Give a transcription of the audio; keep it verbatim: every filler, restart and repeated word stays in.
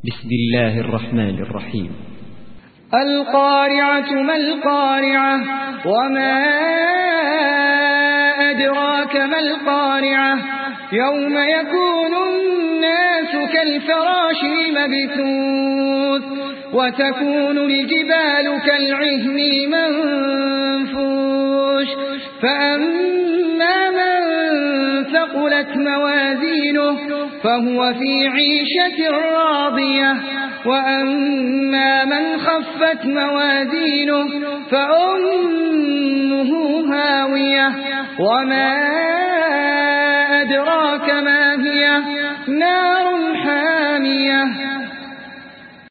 بسم الله الرحمن الرحيم. القارعة ما القارعة وما أدراك ما القارعة يوم يكون الناس كالفراش المبثوث وتكون الجبال كالعهن المنفوش فأما من ثقلت موازينه فهو في عيشة راضية وأما من خفت موازينه فأمه هاوية وما أدراك ما هي نار